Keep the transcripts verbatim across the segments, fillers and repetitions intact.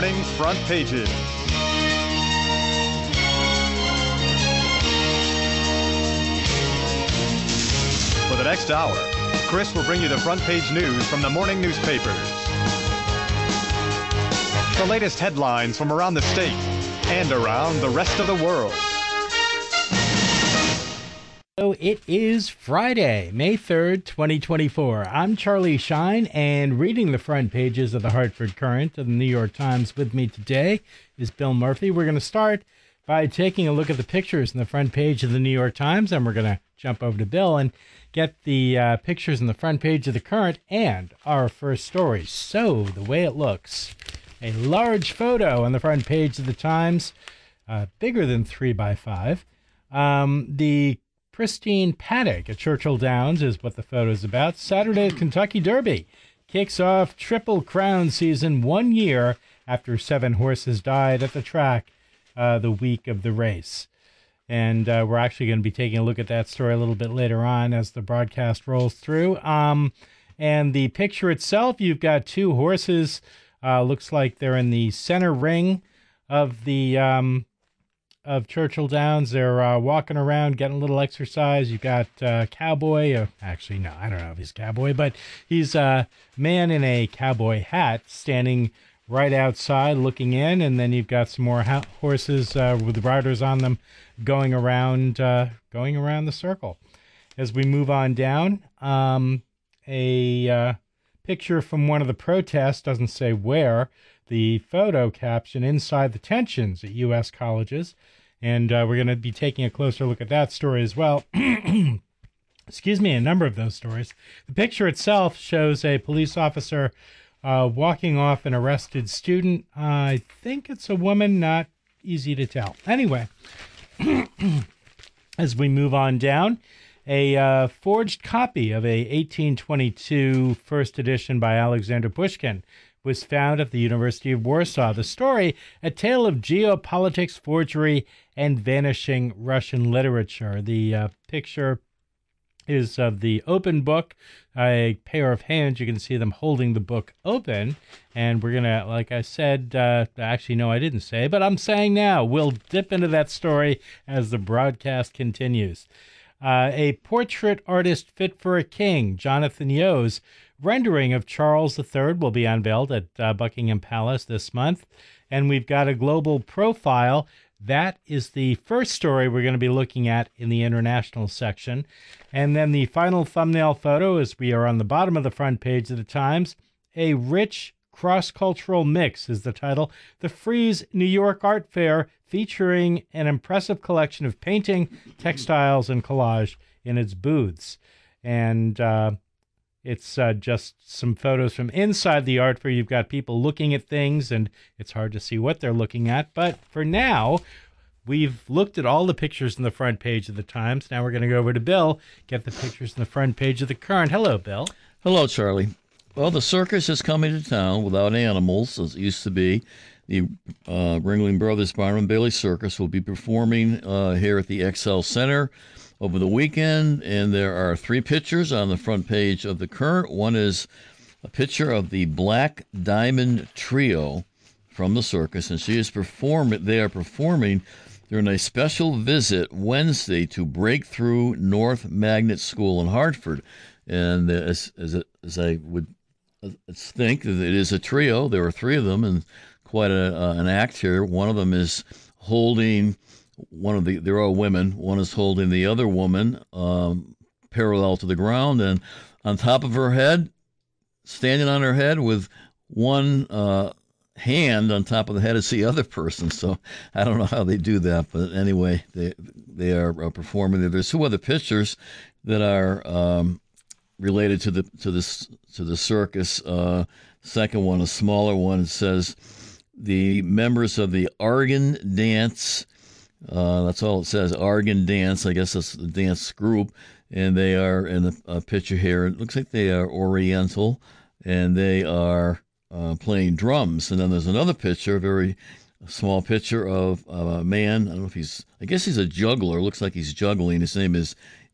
morning front pages. For the next hour, Chris will bring you the front page news from the morning newspapers. The latest headlines from around the state and around the rest of the world. So it is Friday, May third, twenty twenty-four. I'm Charlie Shine, and reading the front pages of the Hartford Courant of the New York Times with me today is Bill Murphy. We're going to start by taking a look at the pictures in the front page of the New York Times, and we're going to jump over to Bill and get the uh, pictures in the front page of the Courant and our first story. So the way it looks, a large photo on the front page of the Times, uh, bigger than three by five. Um, the pristine paddock at Churchill Downs is what the photo is about. Saturday's Kentucky Derby kicks off Triple Crown season one year after seven horses died at the track uh, the week of the race. And uh, we're actually going to be taking a look at that story a little bit later on as the broadcast rolls through. Um, and the picture itself, you've got two horses. Uh, looks like they're in the center ring of the um, of Churchill Downs. They're uh, walking around, getting a little exercise. You've got uh, Cowboy. Uh, actually, no, I don't know if he's Cowboy, but he's a man in a cowboy hat standing right outside looking in. And then you've got some more ha- horses uh, with riders on them going around, uh, going around the circle. As we move on down, um, a uh, picture from one of the protests, doesn't say where. The photo caption, "Inside the Tensions at U S Colleges." And uh, we're going to be taking a closer look at that story as well. Excuse me, a number of those stories. The picture itself shows a police officer uh, walking off an arrested student. Uh, I think it's a woman, not easy to tell. Anyway, as we move on down, a uh, forged copy of a eighteen twenty-two first edition by Alexander Pushkin was found at the University of Warsaw. The story, a tale of geopolitics, forgery, and vanishing Russian literature. The uh, picture is of the open book, a pair of hands. You can see them holding the book open. And we're going to, like I said, uh, actually, no, I didn't say, but I'm saying now, we'll dip into that story as the broadcast continues. Uh, a portrait artist fit for a king, Jonathan Yeo's rendering of Charles the Third will be unveiled at uh, Buckingham Palace this month. And we've got a global profile. That is the first story we're going to be looking at in the international section. And then the final thumbnail photo, as we are on the bottom of the front page of the Times, a rich cross-cultural mix is the title. The Frieze New York Art Fair, featuring an impressive collection of painting, textiles, and collage in its booths. And uh, it's uh, just some photos from inside the art fair. You've got people looking at things, and it's hard to see what they're looking at. But for now, we've looked at all the pictures in the front page of the Times. Now we're going to go over to Bill, get the pictures in the front page of the Courant. Hello, Bill. Hello, Charlie. Well, the circus is coming to town without animals, as it used to be. The uh, Ringling Brothers Barnum and Bailey Circus will be performing uh, here at the X L Center over the weekend, and there are three pictures on the front page of the Courant. One is a picture of the Black Diamond Trio from the circus, and she is perform- they are performing during a special visit Wednesday to Breakthrough North Magnet School in Hartford. And as, as, as I would think, it is a trio. There are three of them, and quite a, uh, an act here. One of them is holding one of the, they're all women. One is holding the other woman um, parallel to the ground, and on top of her head, standing on her head with one uh, hand on top of the head is the other person. So I don't know how they do that, but anyway, they they are uh, performing. There's two other pictures that are um, related to the to this to the circus. Uh, second one, a smaller one, it says the members of the Argan Dance. Uh, that's all it says, Argan Dance. I guess that's the dance group, and they are in a, a picture here. It looks like they are Oriental, and they are uh, playing drums. And then there's another picture, a very small picture of, of a man. I don't know if he's, I guess he's a juggler. Looks like he's juggling. His name is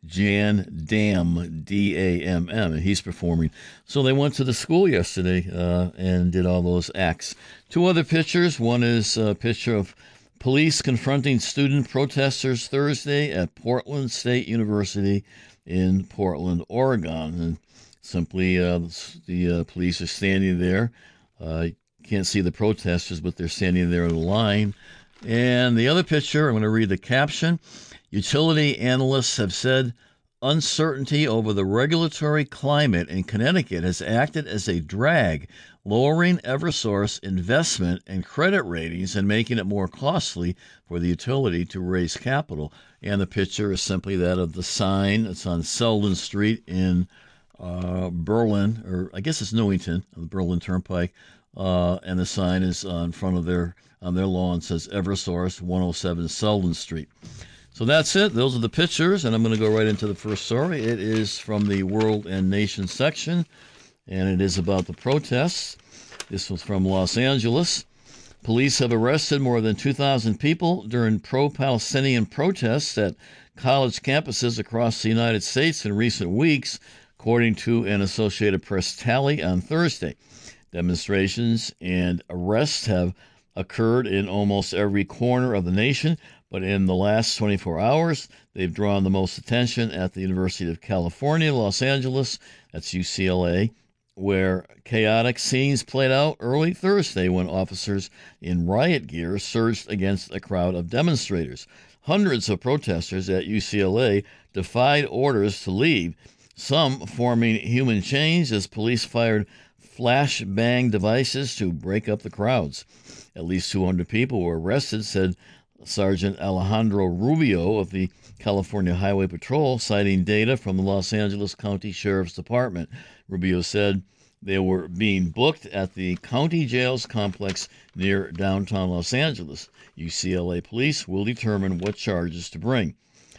Jan Dam, D A M M, and he's performing. So they went to the school yesterday uh, and did all those acts. Two other pictures. One is a picture of police confronting student protesters Thursday at Portland State University in Portland, Oregon. And simply uh, the uh, police are standing there. Uh, you can't see the protesters, but they're standing there in a line. And the other picture, I'm going to read the caption. Utility analysts have said uncertainty over the regulatory climate in Connecticut has acted as a drag, lowering Eversource investment and credit ratings and making it more costly for the utility to raise capital. And the picture is simply that of the sign. It's on Selden Street in uh, Berlin, or I guess it's Newington, on the Berlin Turnpike. Uh, and the sign is uh, in front of their on their lawn. It says Eversource, one oh seven Selden Street. So that's it. Those are the pictures, and I'm going to go right into the first story. It is from the World and Nation section, and it is about the protests. This was from Los Angeles. Police have arrested more than two thousand people during pro-Palestinian protests at college campuses across the United States in recent weeks, according to an Associated Press tally on Thursday. Demonstrations and arrests have occurred in almost every corner of the nation, but in the last twenty-four hours, they've drawn the most attention at the University of California, Los Angeles, that's U C L A, where chaotic scenes played out early Thursday when officers in riot gear surged against a crowd of demonstrators. Hundreds of protesters at U C L A defied orders to leave, some forming human chains as police fired flashbang devices to break up the crowds. At least two hundred people were arrested, said Sergeant Alejandro Rubio of the California Highway Patrol, citing data from the Los Angeles County Sheriff's Department. Rubio said they were being booked at the county jails complex near downtown Los Angeles. U C L A police will determine what charges to bring.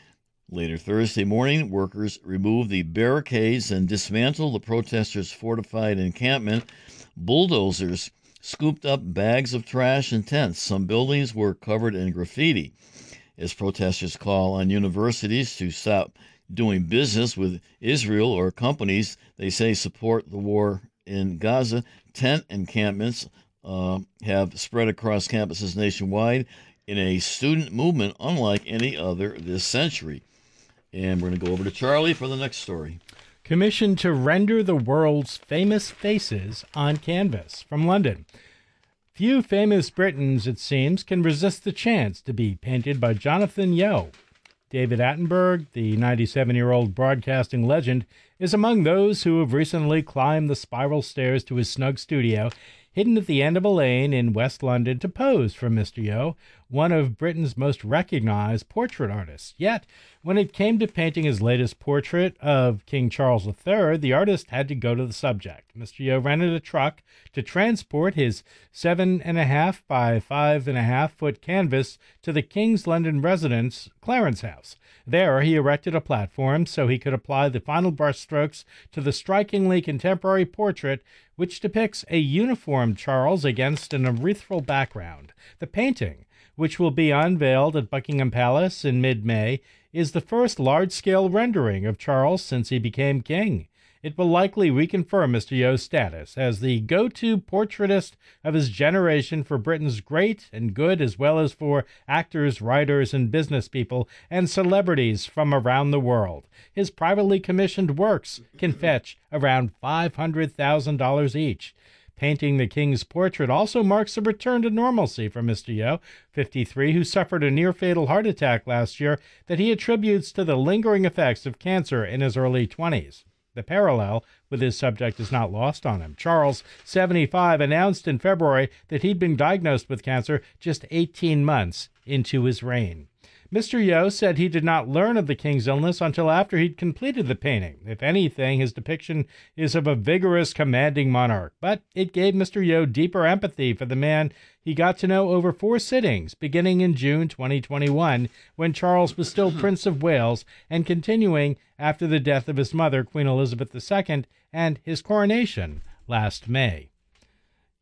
Later Thursday morning, workers removed the barricades and dismantled the protesters' fortified encampment. Bulldozers scooped up bags of trash and tents. Some buildings were covered in graffiti. As protesters call on universities to stop doing business with Israel or companies they say support the war in Gaza, tent encampments uh, have spread across campuses nationwide in a student movement unlike any other this century. And we're going to go over to Charlie for the next story. Commissioned to render the world's famous faces on canvas. From London. Few famous Britons, it seems, can resist the chance to be painted by Jonathan Yeo. David Attenborough, the ninety-seven-year-old broadcasting legend, is among those who have recently climbed the spiral stairs to his snug studio, hidden at the end of a lane in West London, to pose for Mister Yeo, one of Britain's most recognized portrait artists. Yet, when it came to painting his latest portrait of King Charles the Third, the artist had to go to the subject. Mister Yeo rented a truck to transport his seven and a half by five and a half foot canvas to the King's London residence, Clarence House. There, he erected a platform so he could apply the final brushstrokes to the strikingly contemporary portrait, which depicts a uniformed Charles against an ethereal background. The painting, which will be unveiled at Buckingham Palace in mid-May, is the first large-scale rendering of Charles since he became king. It will likely reconfirm Mister Yeo's status as the go-to portraitist of his generation for Britain's great and good, as well as for actors, writers, and business people and celebrities from around the world. His privately commissioned works can fetch around five hundred thousand dollars each. Painting the king's portrait also marks a return to normalcy for Mister Yeo, fifty-three, who suffered a near-fatal heart attack last year that he attributes to the lingering effects of cancer in his early twenties. The parallel with his subject is not lost on him. Charles, seventy-five, announced in February that he'd been diagnosed with cancer just eighteen months into his reign. Mister Yeo said he did not learn of the king's illness until after he'd completed the painting. If anything, his depiction is of a vigorous, commanding monarch, but it gave Mister Yeo deeper empathy for the man he got to know over four sittings, beginning in June twenty twenty-one, when Charles was still Prince of Wales, and continuing after the death of his mother, Queen Elizabeth the Second, and his coronation last May.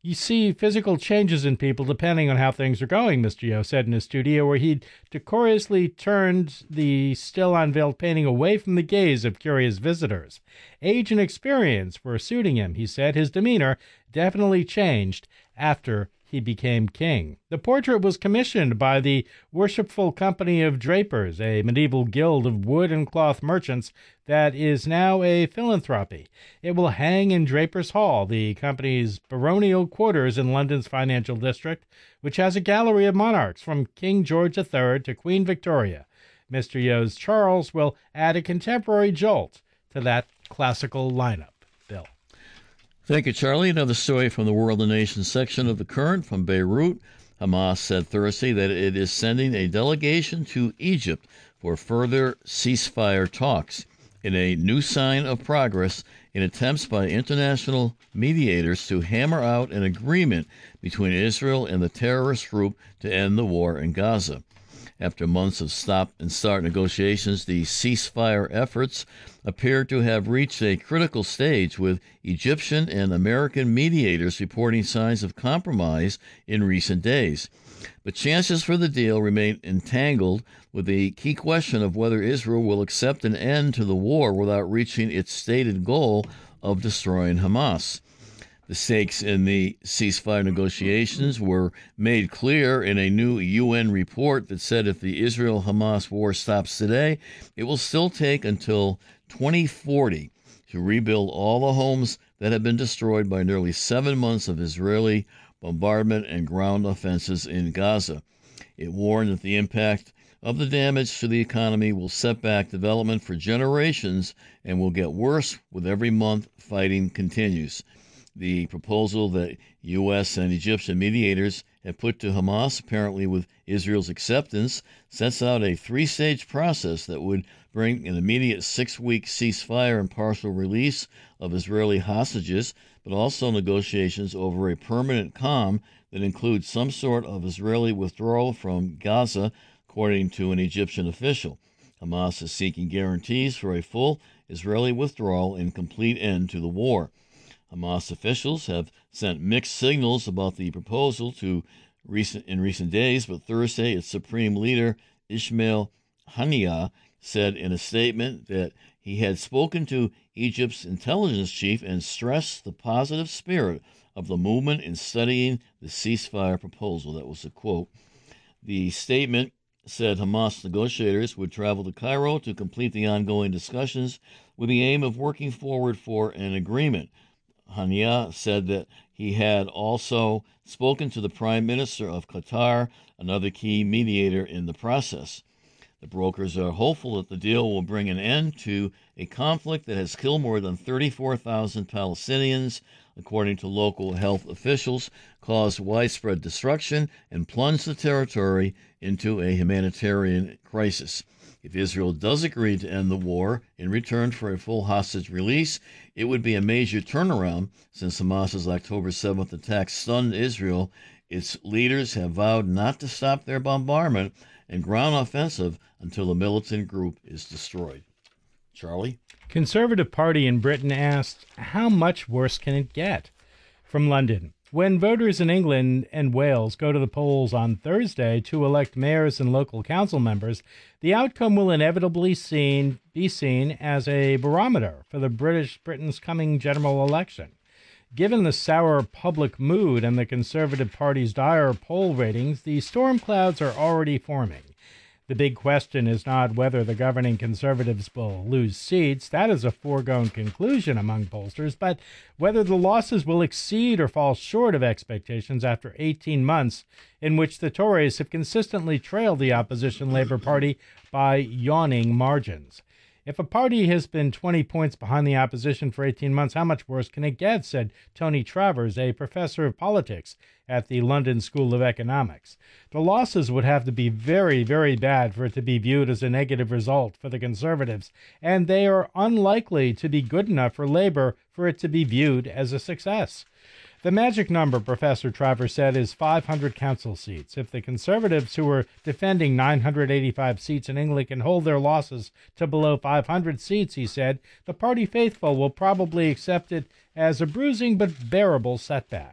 You see physical changes in people depending on how things are going, Mister Yo said in his studio, where he decorously turned the still unveiled painting away from the gaze of curious visitors. Age and experience were suiting him, he said. His demeanor definitely changed after he became king. The portrait was commissioned by the Worshipful Company of Drapers, a medieval guild of wood and cloth merchants that is now a philanthropy. It will hang in Drapers Hall, the company's baronial quarters in London's financial district, which has a gallery of monarchs from King George the Third to Queen Victoria. Mister Yo's Charles will add a contemporary jolt to that classical lineup. Bill. Thank you, Charlie. Another story from the World and Nations section of The Current from Beirut. Hamas said Thursday that it is sending a delegation to Egypt for further ceasefire talks in a new sign of progress in attempts by international mediators to hammer out an agreement between Israel and the terrorist group to end the war in Gaza. After months of stop-and-start negotiations, the ceasefire efforts appear to have reached a critical stage, with Egyptian and American mediators reporting signs of compromise in recent days. But chances for the deal remain entangled with the key question of whether Israel will accept an end to the war without reaching its stated goal of destroying Hamas. The stakes in the ceasefire negotiations were made clear in a new U N report that said if the Israel-Hamas war stops today, it will still take until twenty forty to rebuild all the homes that have been destroyed by nearly seven months of Israeli bombardment and ground offenses in Gaza. It warned that the impact of the damage to the economy will set back development for generations and will get worse with every month fighting continues. The proposal that U S and Egyptian mediators have put to Hamas, apparently with Israel's acceptance, sets out a three-stage process that would bring an immediate six-week ceasefire and partial release of Israeli hostages, but also negotiations over a permanent calm that includes some sort of Israeli withdrawal from Gaza, according to an Egyptian official. Hamas is seeking guarantees for a full Israeli withdrawal and complete end to the war. Hamas officials have sent mixed signals about the proposal to recent in recent days, but Thursday its supreme leader, Ismail Haniyeh, said in a statement that he had spoken to Egypt's intelligence chief and stressed the positive spirit of the movement in studying the ceasefire proposal. That was a quote. The statement said Hamas negotiators would travel to Cairo to complete the ongoing discussions with the aim of working forward for an agreement. Haniyeh said that he had also spoken to the Prime Minister of Qatar, another key mediator in the process. The brokers are hopeful that the deal will bring an end to a conflict that has killed more than thirty-four thousand Palestinians, according to local health officials, caused widespread destruction, and plunged the territory into a humanitarian crisis. If Israel does agree to end the war in return for a full hostage release, it would be a major turnaround since Hamas's October seventh attack stunned Israel. Its leaders have vowed not to stop their bombardment and ground offensive until the militant group is destroyed. Charlie? Conservative Party in Britain asked, how much worse can it get? From London. When voters in England and Wales go to the polls on Thursday to elect mayors and local council members, the outcome will inevitably seen, be seen as a barometer for the British Britain's coming general election. Given the sour public mood and the Conservative Party's dire poll ratings, the storm clouds are already forming. The big question is not whether the governing Conservatives will lose seats. That is a foregone conclusion among pollsters, but whether the losses will exceed or fall short of expectations after eighteen months in which the Tories have consistently trailed the opposition Labour Party by yawning margins. If a party has been twenty points behind the opposition for eighteen months, how much worse can it get, said Tony Travers, a professor of politics at the London School of Economics. The losses would have to be very, very bad for it to be viewed as a negative result for the Conservatives, and they are unlikely to be good enough for Labour for it to be viewed as a success. The magic number, Professor Travers said, is five hundred council seats. If the Conservatives, who are defending nine hundred eighty-five seats in England, can hold their losses to below five hundred seats, he said, the party faithful will probably accept it as a bruising but bearable setback.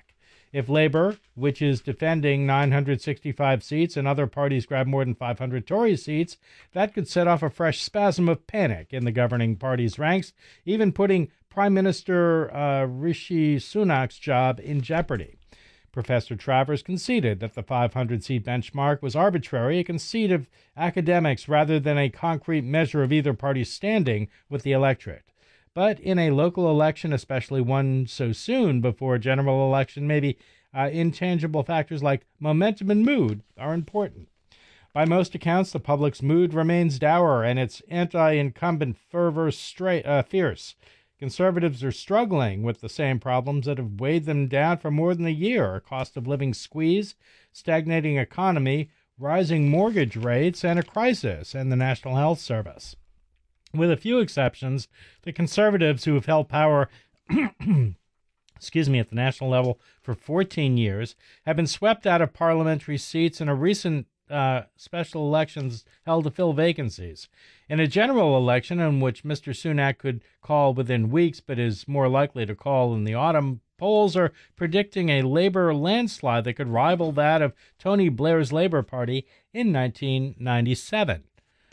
If Labor, which is defending nine hundred sixty-five seats, and other parties grab more than five hundred Tory seats, that could set off a fresh spasm of panic in the governing party's ranks, even putting Prime Minister uh, Rishi Sunak's job in jeopardy. Professor Travers conceded that the five hundred seat benchmark was arbitrary, a conceit of academics rather than a concrete measure of either party's standing with the electorate. But in a local election, especially one so soon before a general election, maybe uh, intangible factors like momentum and mood are important. By most accounts, the public's mood remains dour and its anti-incumbent fervor straight, uh, fierce. Conservatives are struggling with the same problems that have weighed them down for more than a year: a cost of living squeeze, stagnating economy, rising mortgage rates, and a crisis in the National Health Service. With a few exceptions, the conservatives who have held power excuse me, at the national level for fourteen years have been swept out of parliamentary seats in a recent uh, special elections held to fill vacancies. In a general election in which Mister Sunak could call within weeks but is more likely to call in the autumn, polls are predicting a Labor landslide that could rival that of Tony Blair's Labor Party in nineteen ninety-seven.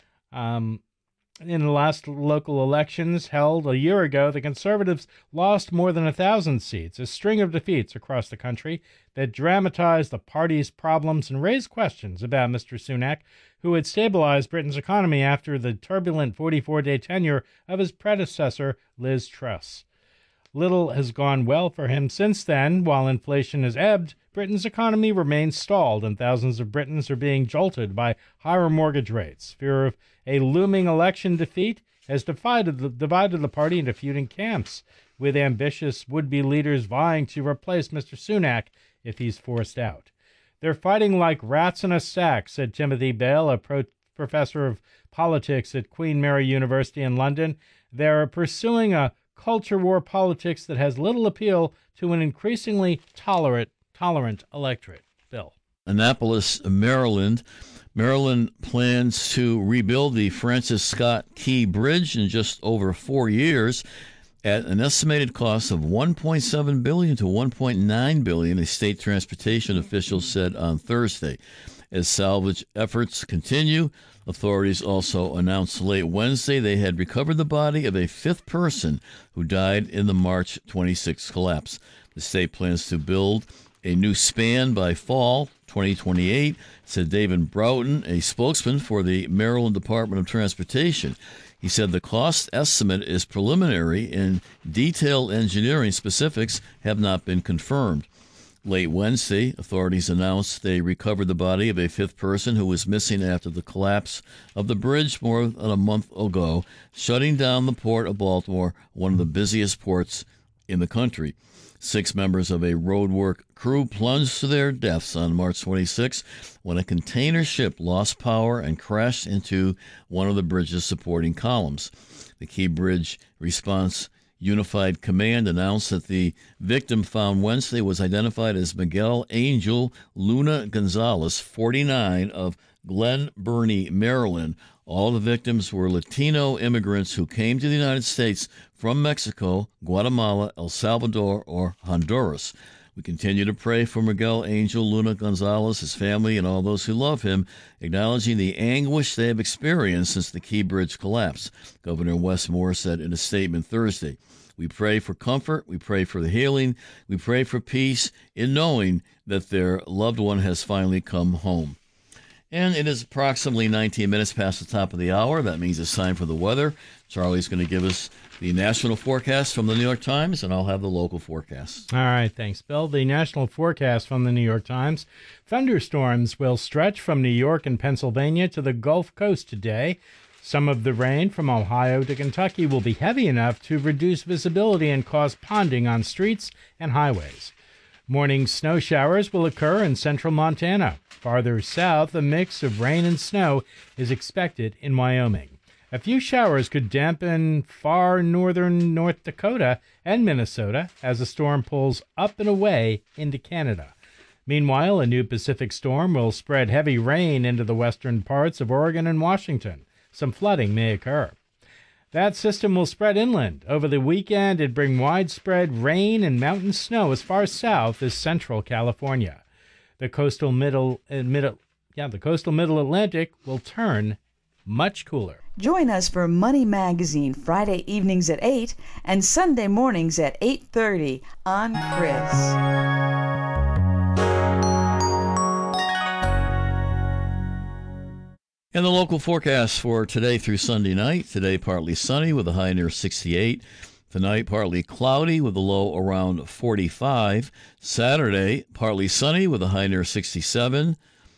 Um, In the last local elections held a year ago, the Conservatives lost more than a thousand seats, a string of defeats across the country that dramatized the party's problems and raised questions about Mister Sunak, who had stabilized Britain's economy after the turbulent forty-four day tenure of his predecessor, Liz Truss. Little has gone well for him since then. While inflation has ebbed, Britain's economy remains stalled, and thousands of Britons are being jolted by higher mortgage rates. Fear of a looming election defeat has divided the, divided the party into feuding camps, with ambitious would-be leaders vying to replace Mister Sunak if he's forced out. "They're fighting like rats in a sack," said Timothy Bale, a pro- professor of politics at Queen Mary University in London. "They're pursuing a culture war politics that has little appeal to an increasingly tolerant tolerant electorate." Bill. Annapolis, Maryland. Maryland plans to rebuild the Francis Scott Key Bridge in just over four years at an estimated cost of one point seven billion dollars to one point nine billion dollars, a state transportation official said on Thursday. As salvage efforts continue, authorities also announced late Wednesday they had recovered the body of a fifth person who died in the March twenty-sixth collapse. The state plans to build a new span by fall twenty twenty-eight, said David Broughton, a spokesman for the Maryland Department of Transportation. He said the cost estimate is preliminary and detailed engineering specifics have not been confirmed. Late Wednesday, authorities announced they recovered the body of a fifth person who was missing after the collapse of the bridge more than a month ago, shutting down the port of Baltimore, one of the busiest ports in the country. Six members of a roadwork crew plunged to their deaths on March twenty-sixth when a container ship lost power and crashed into one of the bridge's supporting columns. The Key Bridge Response Unified Command announced that the victim found Wednesday was identified as Miguel Angel Luna Gonzalez, forty-nine, of Glen Burnie, Maryland. All the victims were Latino immigrants who came to the United States from Mexico, Guatemala, El Salvador, or Honduras. We continue to pray for Miguel Angel Luna Gonzalez, his family, and all those who love him, acknowledging the anguish they have experienced since the Key Bridge collapse, Governor Wes Moore said in a statement Thursday. We pray for comfort, we pray for the healing, we pray for peace in knowing that their loved one has finally come home. And it is approximately nineteen minutes past the top of the hour. That means it's time for the weather. Charlie's going to give us the national forecast from the New York Times, and I'll have the local forecast. All right, thanks, Bill. The national forecast from the New York Times. Thunderstorms will stretch from New York and Pennsylvania to the Gulf Coast today. Some of the rain from Ohio to Kentucky will be heavy enough to reduce visibility and cause ponding on streets and highways. Morning snow showers will occur in central Montana. Farther south, a mix of rain and snow is expected in Wyoming. A few showers could dampen far northern North Dakota and Minnesota as the storm pulls up and away into Canada. Meanwhile, a new Pacific storm will spread heavy rain into the western parts of Oregon and Washington. Some flooding may occur. That system will spread inland. Over the weekend, it'd bring widespread rain and mountain snow as far south as central California. The coastal middle, uh, middle, yeah, the coastal middle Atlantic will turn much cooler. Join us for Money Magazine Friday evenings at eight and Sunday mornings at eight thirty on Chris. And the local forecast for today through Sunday night. Today, partly sunny with a high near sixty-eight. Tonight, partly cloudy with a low around forty-five. Saturday, partly sunny with a high near sixty-seven.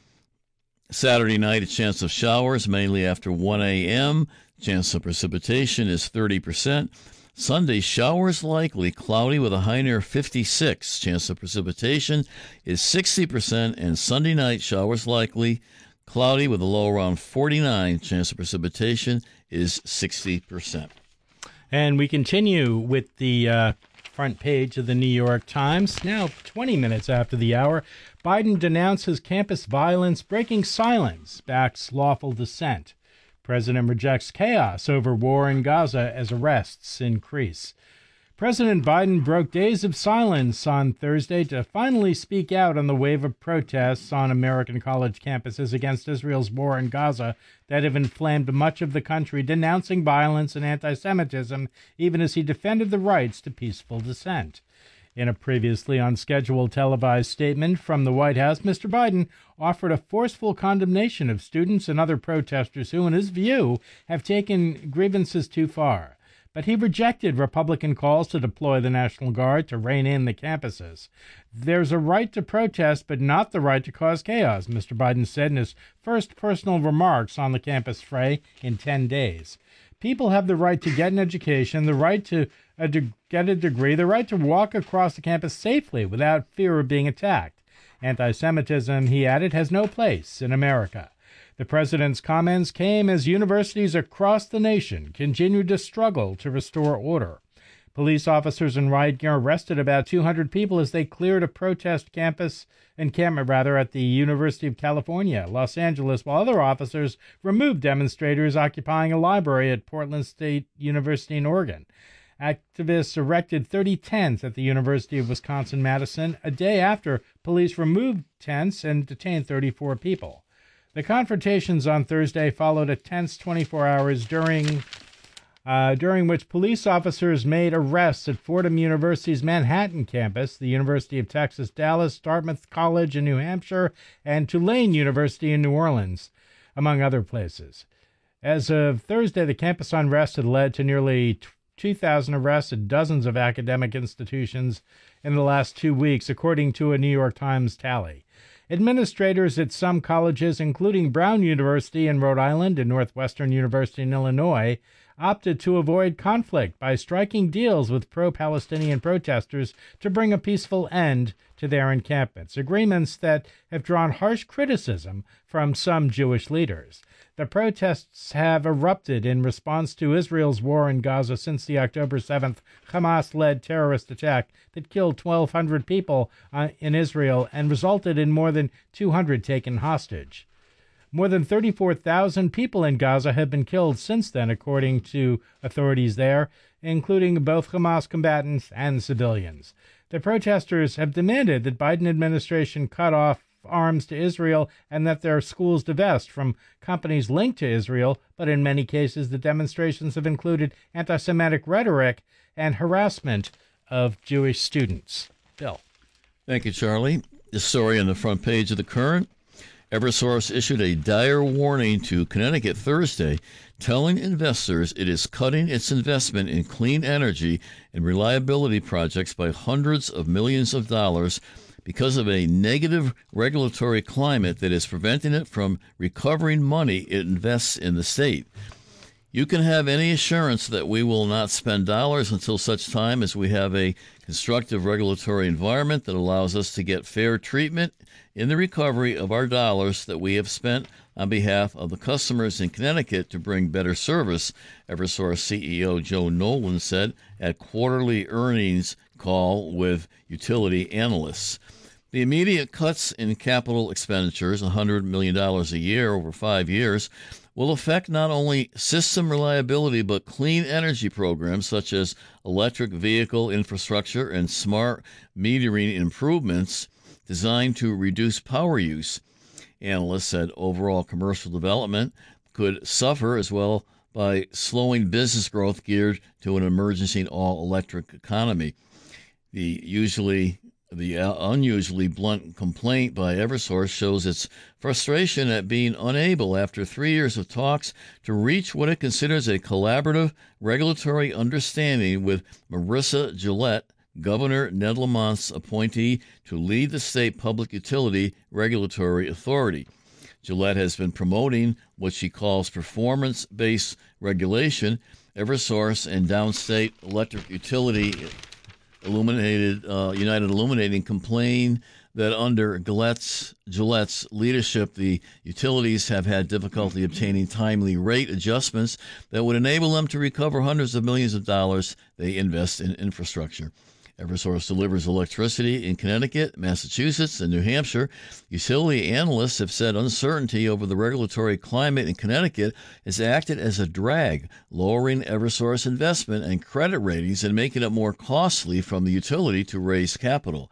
Saturday night, a chance of showers, mainly after one a.m. Chance of precipitation is thirty percent. Sunday, showers likely, cloudy with a high near fifty-six. Chance of precipitation is sixty percent. And Sunday night, showers likely, cloudy with a low around forty-nine. Chance of precipitation is sixty percent. And we continue with the uh, front page of the New York Times. Now, twenty minutes after the hour, Biden denounces campus violence, breaking silence, backs lawful dissent. President rejects chaos over war in Gaza as arrests increase. President Biden broke days of silence on Thursday to finally speak out on the wave of protests on American college campuses against Israel's war in Gaza that have inflamed much of the country, denouncing violence and anti-Semitism, even as he defended the rights to peaceful dissent. In a previously unscheduled televised statement from the White House, Mister Biden offered a forceful condemnation of students and other protesters who, in his view, have taken grievances too far. But he rejected Republican calls to deploy the National Guard to rein in the campuses. There's a right to protest, but not the right to cause chaos, Mister Biden said in his first personal remarks on the campus fray in ten days. People have the right to get an education, the right to a de- get a degree, the right to walk across the campus safely without fear of being attacked. Anti-Semitism, he added, has no place in America. The president's comments came as universities across the nation continued to struggle to restore order. Police officers in riot gear arrested about two hundred people as they cleared a protest campus encampment rather at the University of California, Los Angeles, while other officers removed demonstrators occupying a library at Portland State University in Oregon. Activists erected thirty tents at the University of Wisconsin-Madison a day after police removed tents and detained thirty-four people. The confrontations on Thursday followed a tense twenty-four hours during uh, during which police officers made arrests at Fordham University's Manhattan campus, the University of Texas Dallas, Dartmouth College in New Hampshire, and Tulane University in New Orleans, among other places. As of Thursday, the campus unrest had led to nearly two thousand arrests at dozens of academic institutions in the last two weeks, according to a New York Times tally. Administrators at some colleges, including Brown University in Rhode Island and Northwestern University in Illinois, opted to avoid conflict by striking deals with pro-Palestinian protesters to bring a peaceful end to their encampments, agreements that have drawn harsh criticism from some Jewish leaders. The protests have erupted in response to Israel's war in Gaza since the October seventh Hamas-led terrorist attack that killed twelve hundred people uh, in Israel and resulted in more than two hundred taken hostage. More than thirty-four thousand people in Gaza have been killed since then, according to authorities there, including both Hamas combatants and civilians. The protesters have demanded that Biden administration cut off arms to Israel and that their schools divest from companies linked to Israel, but in many cases the demonstrations have included anti-Semitic rhetoric and harassment of Jewish students. Bill. Thank you, Charlie. This story on the front page of the Current. Eversource issued a dire warning to Connecticut Thursday, telling investors it is cutting its investment in clean energy and reliability projects by hundreds of millions of dollars because of a negative regulatory climate that is preventing it from recovering money it invests in the state. You can have any assurance that we will not spend dollars until such time as we have a constructive regulatory environment that allows us to get fair treatment in the recovery of our dollars that we have spent on behalf of the customers in Connecticut to bring better service, Eversource C E O Joe Nolan said at quarterly earnings call with utility analysts. The immediate cuts in capital expenditures, one hundred million dollars a year over five years, will affect not only system reliability but clean energy programs such as electric vehicle infrastructure and smart metering improvements designed to reduce power use. Analysts said overall commercial development could suffer as well by slowing business growth geared to an emerging all-electric economy. The usually the unusually blunt complaint by Eversource shows its frustration at being unable, after three years of talks, to reach what it considers a collaborative regulatory understanding with Marissa Gillette, Governor Ned Lamont's appointee to lead the state public utility regulatory authority. Gillette has been promoting what she calls performance-based regulation. Eversource and downstate electric utility Illuminated uh, United Illuminating complain that under Gillette's, Gillette's leadership, the utilities have had difficulty obtaining timely rate adjustments that would enable them to recover hundreds of millions of dollars they invest in infrastructure. Eversource delivers electricity in Connecticut, Massachusetts, and New Hampshire. Utility analysts have said uncertainty over the regulatory climate in Connecticut has acted as a drag, lowering Eversource investment and credit ratings and making it more costly from the utility to raise capital.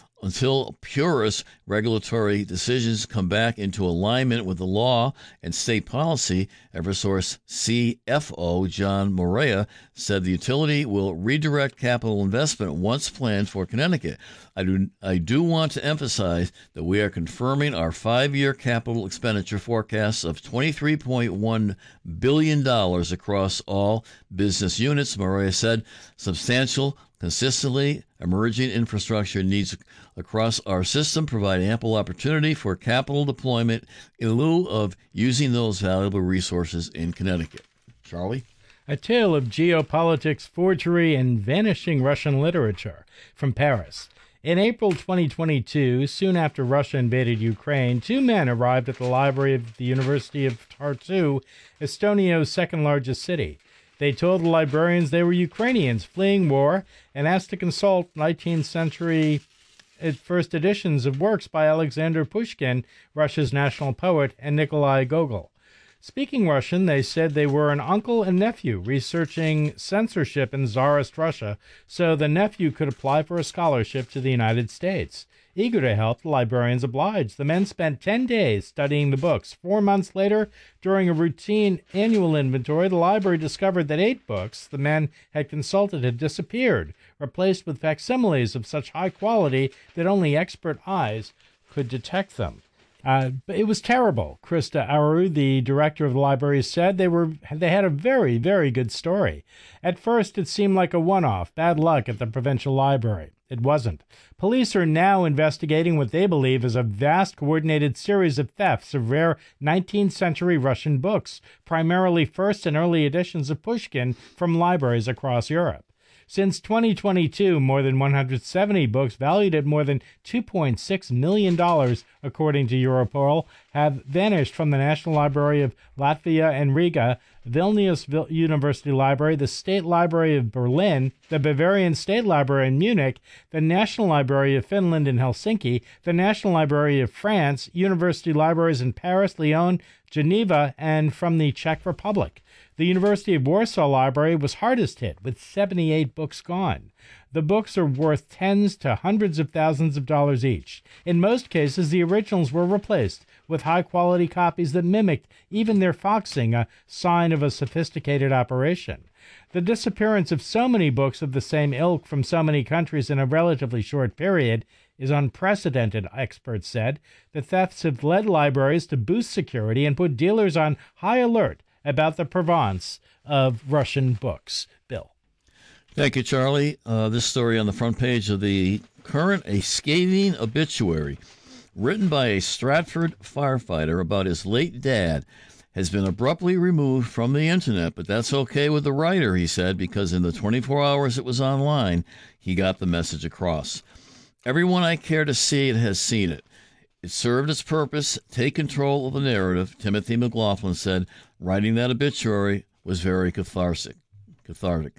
Until purist regulatory decisions come back into alignment with the law and state policy, Eversource C F O John Morea said the utility will redirect capital investment once planned for Connecticut. I do, I do want to emphasize that we are confirming our five-year capital expenditure forecast of twenty-three point one billion dollars across all business units, Morea said. Substantial, consistently emerging infrastructure needs across our system provide ample opportunity for capital deployment in lieu of using those valuable resources in Connecticut. Charlie? A tale of geopolitics, forgery, and vanishing Russian literature from Paris. In April twenty twenty-two, soon after Russia invaded Ukraine, two men arrived at the library of the University of Tartu, Estonia's second-largest city. They told the librarians they were Ukrainians fleeing war and asked to consult nineteenth century first editions of works by Alexander Pushkin, Russia's national poet, and Nikolai Gogol. Speaking Russian, they said they were an uncle and nephew researching censorship in Tsarist Russia, so the nephew could apply for a scholarship to the United States. Eager to help, the librarians obliged. The men spent ten days studying the books. Four months later, during a routine annual inventory, the library discovered that eight books the men had consulted had disappeared, replaced with facsimiles of such high quality that only expert eyes could detect them. Uh, it was terrible, Krista Aru, the director of the library, said. They were they had a very, very good story. At first, it seemed like a one-off, bad luck at the provincial library. It wasn't. Police are now investigating what they believe is a vast coordinated series of thefts of rare nineteenth century Russian books, primarily first and early editions of Pushkin from libraries across Europe. Since twenty twenty-two, more than one hundred seventy books valued at more than two point six million dollars, according to Europol, have vanished from the National Library of Latvia and Riga, Vilnius University Library, the State Library of Berlin, the Bavarian State Library in Munich, the National Library of Finland in Helsinki, the National Library of France, university libraries in Paris, Lyon, Geneva, and from the Czech Republic. The University of Warsaw Library was hardest hit, with seventy-eight books gone. The books are worth tens to hundreds of thousands of dollars each. In most cases, the originals were replaced with high-quality copies that mimicked even their foxing, a sign of a sophisticated operation. The disappearance of so many books of the same ilk from so many countries in a relatively short period is unprecedented, experts said. The thefts have led libraries to boost security and put dealers on high alert about the provenance of Russian books. Bill. Thank you, Charlie. Uh, this story on the front page of the Current, a scathing obituary written by a Stratford firefighter about his late dad, has been abruptly removed from the internet, but that's okay with the writer, he said, because in the twenty-four hours it was online, he got the message across. Everyone I care to see it has seen it. It served its purpose. Take control of the narrative, Timothy McLaughlin said. Writing that obituary was very cathartic. Cathartic.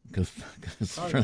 Cathartic.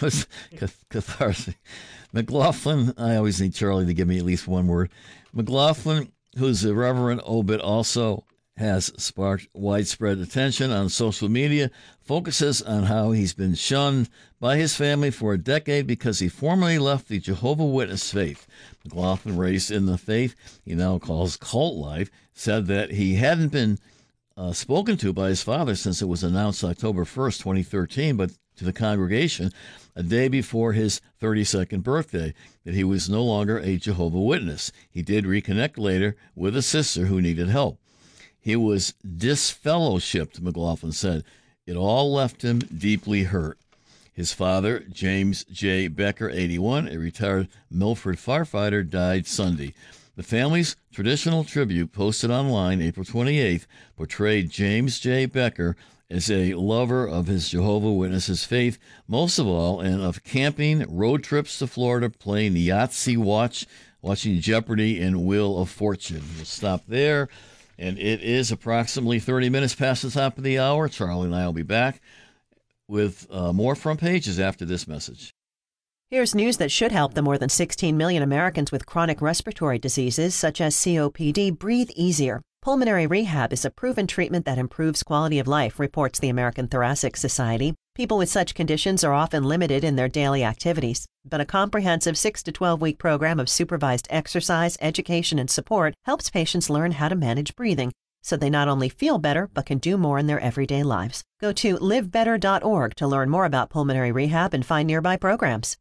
Cathartic. McLaughlin, I always need Charlie to give me at least one word. McLaughlin, whose irreverent obit also has sparked widespread attention on social media, focuses on how he's been shunned by his family for a decade because he formerly left the Jehovah's Witness faith. McLaughlin, raised in the faith he now calls cult life, said that he hadn't been uh, spoken to by his father since it was announced October first, twenty thirteen, but to the congregation a day before his thirty-second birthday, that he was no longer a Jehovah's Witness. He did reconnect later with a sister who needed help. He was disfellowshipped, McLaughlin said. It all left him deeply hurt. His father, James J. Becker, eighty-one, a retired Milford firefighter, died Sunday. The family's traditional tribute, posted online April twenty-eighth, portrayed James J. Becker as a lover of his Jehovah's Witnesses faith, most of all, and of camping, road trips to Florida, playing Yahtzee watch, watching Jeopardy, and Wheel of Fortune. We'll stop there. And it is approximately thirty minutes past the top of the hour. Charlie and I will be back with uh, more front pages after this message. Here's news that should help the more than sixteen million Americans with chronic respiratory diseases such as C O P D breathe easier. Pulmonary rehab is a proven treatment that improves quality of life, reports the American Thoracic Society. People with such conditions are often limited in their daily activities, but a comprehensive six to twelve week program of supervised exercise, education, and support helps patients learn how to manage breathing so they not only feel better, but can do more in their everyday lives. Go to live better dot org to learn more about pulmonary rehab and find nearby programs.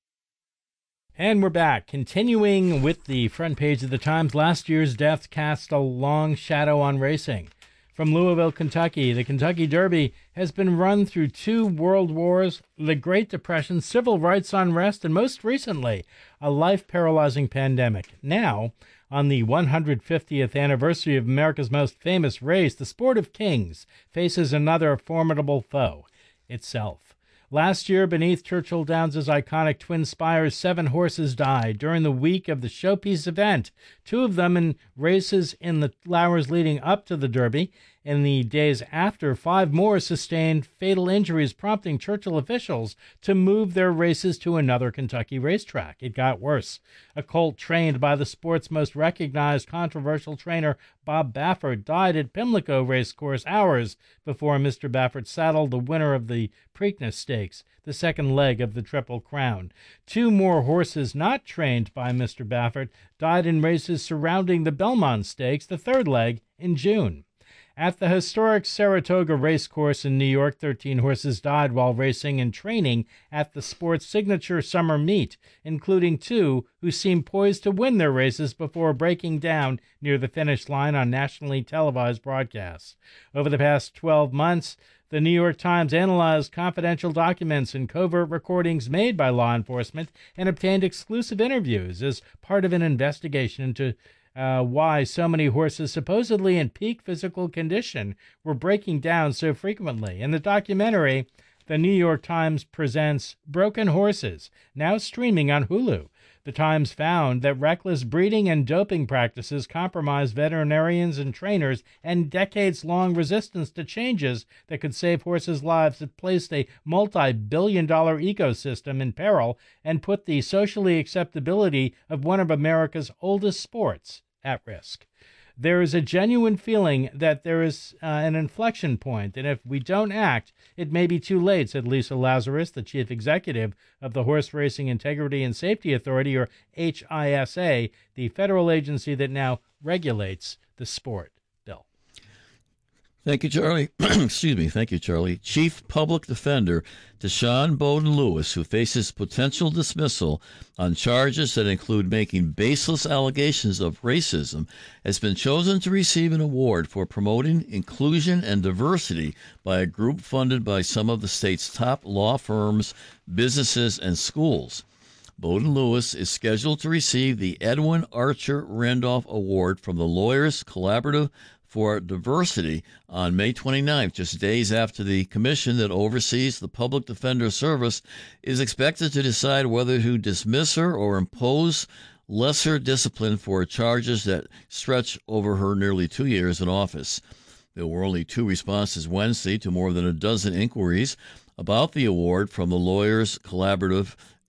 And we're back, continuing with the front page of the Times. Last year's deaths cast a long shadow on racing. From Louisville, Kentucky, the Kentucky Derby has been run through two world wars, the Great Depression, civil rights unrest, and most recently, a life-paralyzing pandemic. Now, on the one hundred fiftieth anniversary of America's most famous race, the Sport of Kings faces another formidable foe, itself. Last year, beneath Churchill Downs' iconic Twin Spires, seven horses died during the week of the showpiece event, two of them in races in the hours leading up to the Derby. In the days after, five more sustained fatal injuries, prompting Churchill officials to move their races to another Kentucky racetrack. It got worse. A colt trained by the sport's most recognized controversial trainer, Bob Baffert, died at Pimlico Racecourse hours before Mister Baffert saddled the winner of the Preakness Stakes, the second leg of the Triple Crown. Two more horses not trained by Mister Baffert died in races surrounding the Belmont Stakes, the third leg, in June. At the historic Saratoga Racecourse in New York, thirteen horses died while racing and training at the sport's signature summer meet, including two who seemed poised to win their races before breaking down near the finish line on nationally televised broadcasts. Over the past twelve months, the New York Times analyzed confidential documents and covert recordings made by law enforcement and obtained exclusive interviews as part of an investigation into Uh, why so many horses supposedly in peak physical condition were breaking down so frequently. In the documentary, the New York Times presents Broken Horses, now streaming on Hulu. The Times found that reckless breeding and doping practices compromise veterinarians and trainers, and decades-long resistance to changes that could save horses' lives had placed a multi-billion dollar ecosystem in peril and put the socially acceptability of one of America's oldest sports at risk. There is a genuine feeling that there is uh, an inflection point, and if we don't act, it may be too late, said Lisa Lazarus, the chief executive of the Horse Racing Integrity and Safety Authority, or H I S A, the federal agency that now regulates the sport. Bill. Thank you, Charlie. Excuse me. Thank you, Charlie. Chief Public Defender Deshaun Bowden Lewis, who faces potential dismissal on charges that include making baseless allegations of racism, has been chosen to receive an award for promoting inclusion and diversity by a group funded by some of the state's top law firms, businesses, and schools. Bowden Lewis is scheduled to receive the Edwin Archer Randolph Award from the Lawyers Collaborative for Diversity on May twenty-ninth, just days after the commission that oversees the Public Defender Service is expected to decide whether to dismiss her or impose lesser discipline for charges that stretch over her nearly two years in office. There were only two responses Wednesday to more than a dozen inquiries about the award from the Lawyers Collaborative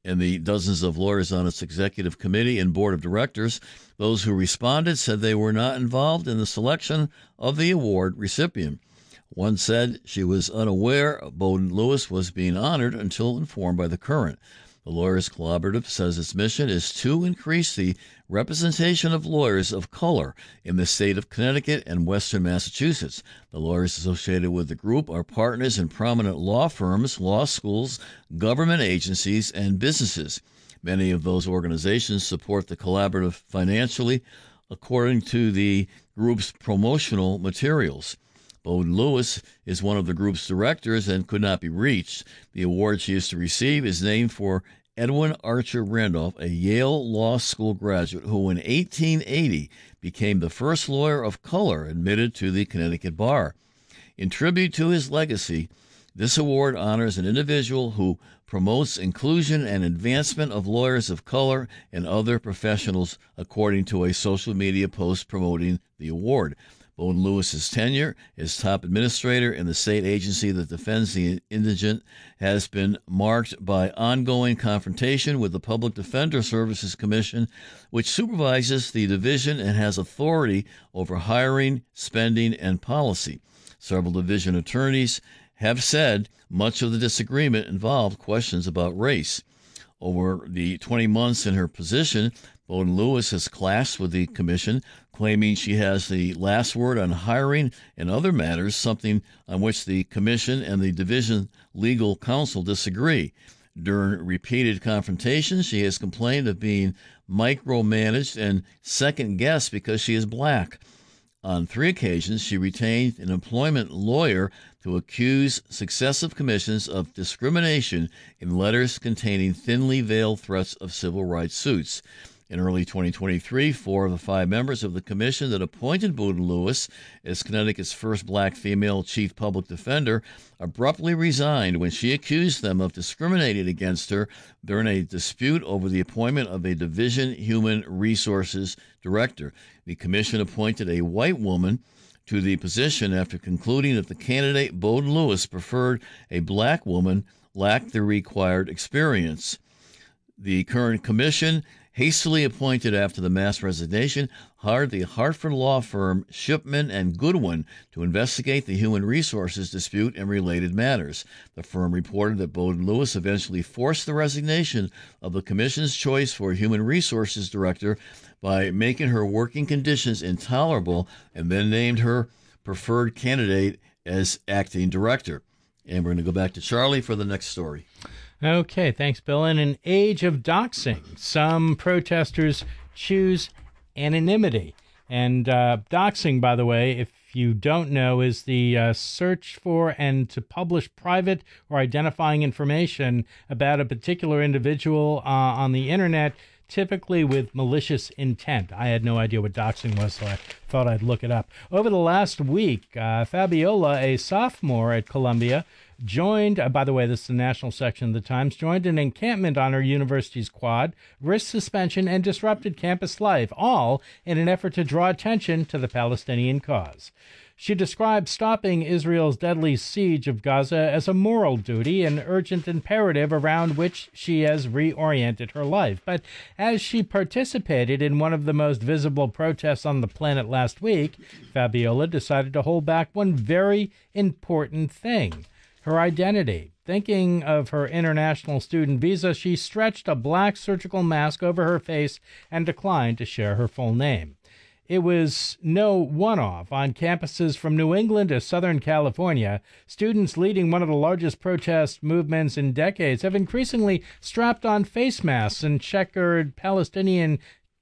and the dozens of lawyers on its executive committee and board of directors. Those who responded said they were not involved in the selection of the award recipient. One said she was unaware Bowdoin Lewis was being honored until informed by the Current. The Lawyers Collaborative says its mission is to increase the representation of lawyers of color in the state of Connecticut and Western Massachusetts. The lawyers associated with the group are partners in prominent law firms, law schools, government agencies, and businesses. Many of those organizations support the collaborative financially, according to the group's promotional materials. Bowdoin Lewis is one of the group's directors and could not be reached. The award she is to receive is named for Edwin Archer Randolph, a Yale Law School graduate who in eighteen eighty became the first lawyer of color admitted to the Connecticut bar. In tribute to his legacy, this award honors an individual who promotes inclusion and advancement of lawyers of color and other professionals, according to a social media post promoting the award. Bowdoin Lewis's tenure as top administrator in the state agency that defends the indigent has been marked by ongoing confrontation with the Public Defender Services Commission, which supervises the division and has authority over hiring, spending, and policy. Several division attorneys have said much of the disagreement involved questions about race. Over the twenty months in her position, Bowdoin Lewis has clashed with the commission, claiming she has the last word on hiring and other matters, something on which the commission and the division legal counsel disagree. During repeated confrontations, she has complained of being micromanaged and second-guessed because she is black. On three occasions, she retained an employment lawyer to accuse successive commissions of discrimination in letters containing thinly veiled threats of civil rights suits. In early twenty twenty-three, four of the five members of the commission that appointed Bowdoin Lewis as Connecticut's first black female chief public defender abruptly resigned when she accused them of discriminating against her during a dispute over the appointment of a division human resources director. The commission appointed a white woman to the position after concluding that the candidate Bowdoin Lewis preferred a black woman lacked the required experience. The current commission, hastily appointed after the mass resignation, hired the Hartford law firm Shipman and Goodwin to investigate the human resources dispute and related matters. The firm reported that Bowdoin Lewis eventually forced the resignation of the commission's choice for human resources director by making her working conditions intolerable and then named her preferred candidate as acting director. And we're going to go back to Charlie for the next story. Okay, thanks, Bill. In an age of doxing, some protesters choose anonymity. And uh, doxing, by the way, if you don't know, is the uh, search for and to publish private or identifying information about a particular individual uh, on the internet, typically with malicious intent. I had no idea what doxing was, so I thought I'd look it up. Over the last week, uh, Fabiola, a sophomore at Columbia, joined, uh, by the way, this is the national section of the Times, joined an encampment on her university's quad, risked suspension, and disrupted campus life, all in an effort to draw attention to the Palestinian cause. She described stopping Israel's deadly siege of Gaza as a moral duty, an urgent imperative around which she has reoriented her life. But as she participated in one of the most visible protests on the planet last week, Fabiola decided to hold back one very important thing: her identity. Thinking of her international student visa, she stretched a black surgical mask over her face and declined to share her full name. It was no one-off. On campuses from New England to Southern California, students leading one of the largest protest movements in decades have increasingly strapped on face masks and checkered Palestinian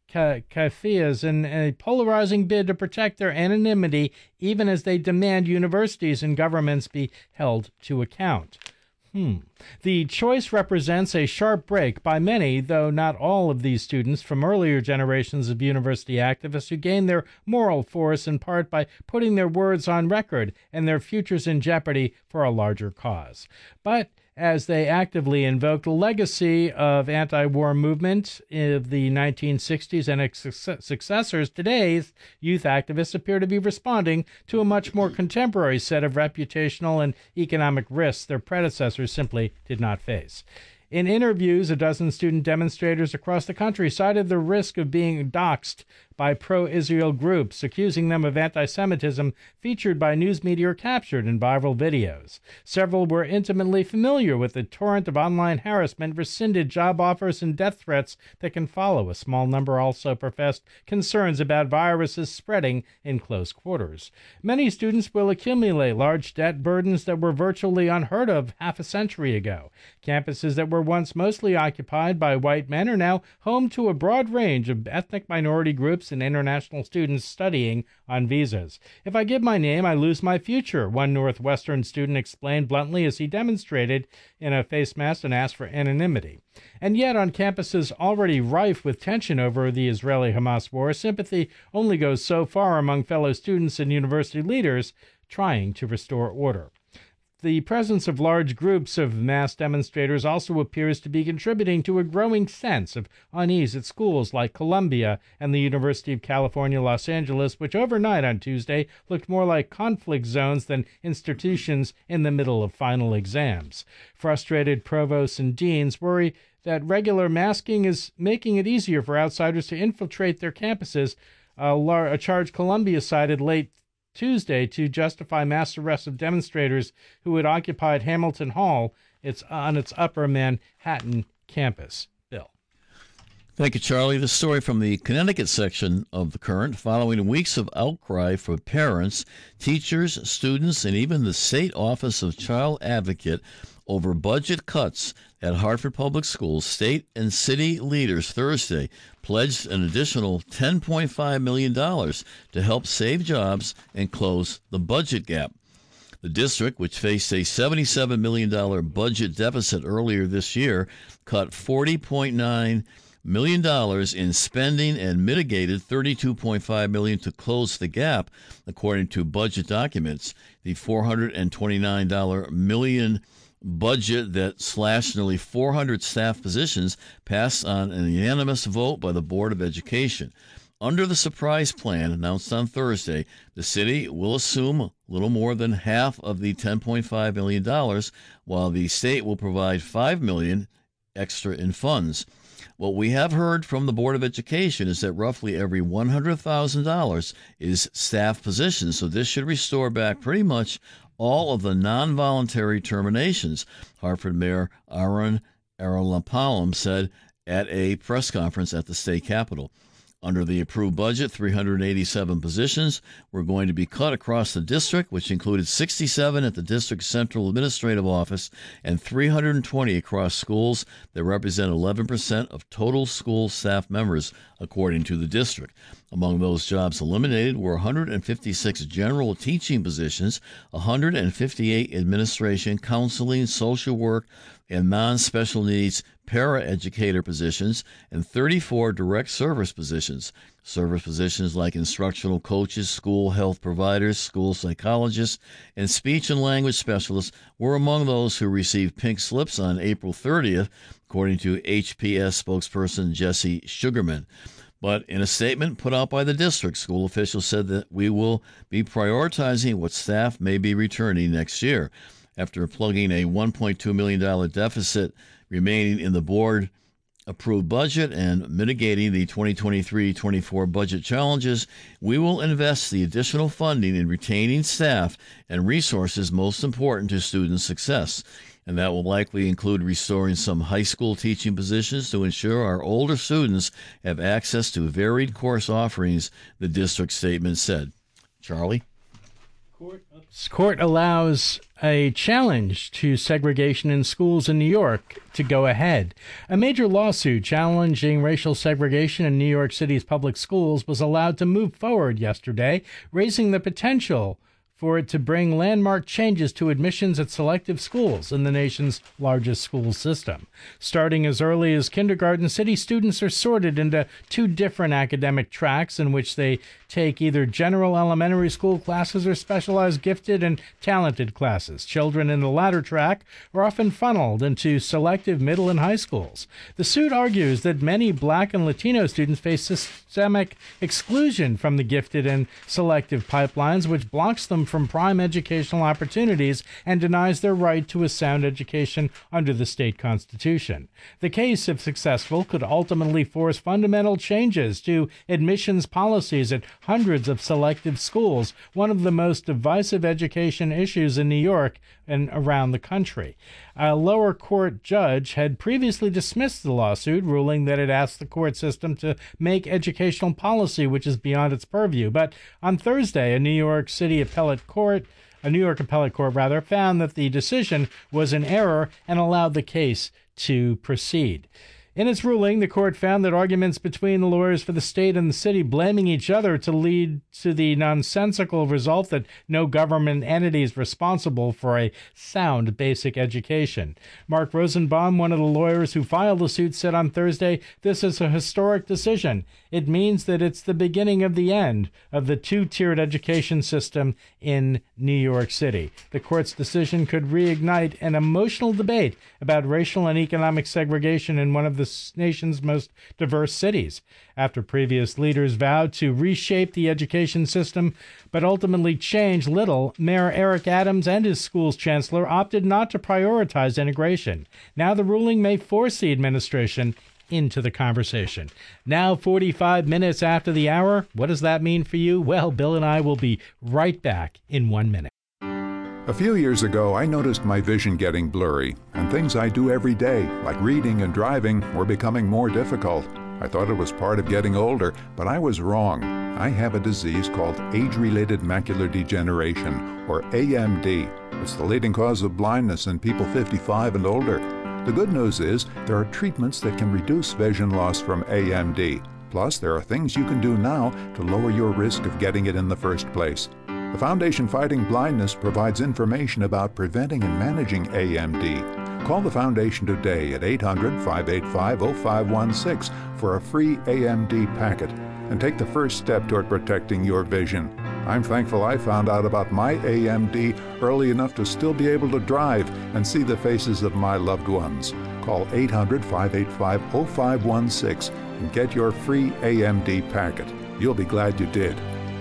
keffiyehs in a polarizing bid to protect their anonymity, even as they demand universities and governments be held to account. Hmm. The choice represents a sharp break by many, though not all, of these students from earlier generations of university activists who gained their moral force in part by putting their words on record and their futures in jeopardy for a larger cause. But as they actively invoked the legacy of anti-war movement of the nineteen sixties and its successors, today's youth activists appear to be responding to a much more contemporary set of reputational and economic risks their predecessors simply did not face. In interviews, a dozen student demonstrators across the country cited the risk of being doxxed by pro-Israel groups, accusing them of anti-Semitism featured by news media or captured in viral videos. Several were intimately familiar with the torrent of online harassment, rescinded job offers, and death threats that can follow. A small number also professed concerns about viruses spreading in close quarters. Many students will accumulate large debt burdens that were virtually unheard of half a century ago. Campuses that were once mostly occupied by white men are now home to a broad range of ethnic minority groups and international students studying on visas. If I give my name, I lose my future, one Northwestern student explained bluntly as he demonstrated in a face mask and asked for anonymity. And yet, on campuses already rife with tension over the Israeli-Hamas war, sympathy only goes so far among fellow students and university leaders trying to restore order. The presence of large groups of mass demonstrators also appears to be contributing to a growing sense of unease at schools like Columbia and the University of California, Los Angeles, which overnight on Tuesday looked more like conflict zones than institutions in the middle of final exams. Frustrated provosts and deans worry that regular masking is making it easier for outsiders to infiltrate their campuses, a, lar- a charge Columbia cited late Tuesday to justify mass arrests of demonstrators who had occupied Hamilton Hall it's on its upper Manhattan campus. Bill. Thank you, Charlie. The story from the Connecticut section of the Current. Following weeks of outcry from parents, teachers, students, and even the State Office of Child Advocate over budget cuts at Hartford Public Schools, state and city leaders Thursday pledged an additional ten point five million dollars to help save jobs and close the budget gap. The district, which faced a seventy-seven million dollars budget deficit earlier this year, cut forty point nine million dollars in spending and mitigated thirty-two point five million dollars to close the gap, according to budget documents. The four hundred twenty-nine million dollars budget that slashed nearly four hundred staff positions passed on a unanimous vote by the Board of Education. Under the surprise plan announced on Thursday, the city will assume a little more than half of the ten point five million dollars, while the state will provide five million dollars extra in funds. What we have heard from the Board of Education is that roughly every one hundred thousand dollars is staff positions, so this should restore back pretty much all of the non-voluntary terminations, Hartford Mayor Aaron Arolapalam said at a press conference at the state capitol. Under the approved budget, three hundred eighty-seven positions were going to be cut across the district, which included sixty-seven at the district's central administrative office and three hundred twenty across schools that represent eleven percent of total school staff members, according to the district. Among those jobs eliminated were one hundred fifty-six general teaching positions, one hundred fifty-eight administration, counseling, social work, and non-special needs para-educator positions, and thirty-four direct service positions. Service positions like instructional coaches, school health providers, school psychologists, and speech and language specialists were among those who received pink slips on April thirtieth, according to H P S spokesperson Jesse Sugarman. But in a statement put out by the district, school officials said that we will be prioritizing what staff may be returning next year. After plugging a one point two million dollars deficit remaining in the board-approved budget and mitigating the twenty twenty-three twenty-four budget challenges, we will invest the additional funding in retaining staff and resources most important to student success. And that will likely include restoring some high school teaching positions to ensure our older students have access to varied course offerings, the district statement said. Charlie? Court allows a challenge to segregation in schools in New York to go ahead. A major lawsuit challenging racial segregation in New York City's public schools was allowed to move forward yesterday, raising the potential for it to bring landmark changes to admissions at selective schools in the nation's largest school system. Starting as early as kindergarten, city students are sorted into two different academic tracks in which they take either general elementary school classes or specialized gifted and talented classes. Children in the latter track are often funneled into selective middle and high schools. The suit argues that many Black and Latino students face systemic exclusion from the gifted and selective pipelines, which blocks them from from prime educational opportunities and denies their right to a sound education under the state constitution. The case, if successful, could ultimately force fundamental changes to admissions policies at hundreds of selective schools, one of the most divisive education issues in New York and around the country. A lower court judge had previously dismissed the lawsuit, ruling that it asked the court system to make educational policy which is beyond its purview. But on Thursday, a New York City appellate court, a New York appellate court rather, found that the decision was an error and allowed the case to proceed. In its ruling, the court found that arguments between the lawyers for the state and the city blaming each other to lead to the nonsensical result that no government entity is responsible for a sound basic education. Mark Rosenbaum, one of the lawyers who filed the suit, said on Thursday, "This is a historic decision. It means that it's the beginning of the end of the two-tiered education system in New York City. The court's decision could reignite an emotional debate about racial and economic segregation in one of the nation's most diverse cities. After previous leaders vowed to reshape the education system, but ultimately change little, Mayor Eric Adams and his school's chancellor opted not to prioritize integration. Now the ruling may force the administration into the conversation." Now, forty-five minutes after the hour, what does that mean for you? Well, Bill and I will be right back in one minute. A few years ago, I noticed my vision getting blurry, and things I do every day, like reading and driving, were becoming more difficult. I thought it was part of getting older, but I was wrong. I have a disease called age-related macular degeneration, or A M D. It's the leading cause of blindness in people fifty-five and older. The good news is there are treatments that can reduce vision loss from A M D. Plus, there are things you can do now to lower your risk of getting it in the first place. The Foundation Fighting Blindness provides information about preventing and managing A M D. Call the Foundation today at eight hundred, five eight five, oh five one six for a free A M D packet and take the first step toward protecting your vision. I'm thankful I found out about my A M D early enough to still be able to drive and see the faces of my loved ones. Call eight hundred, five eight five, oh five one six and get your free A M D packet. You'll be glad you did.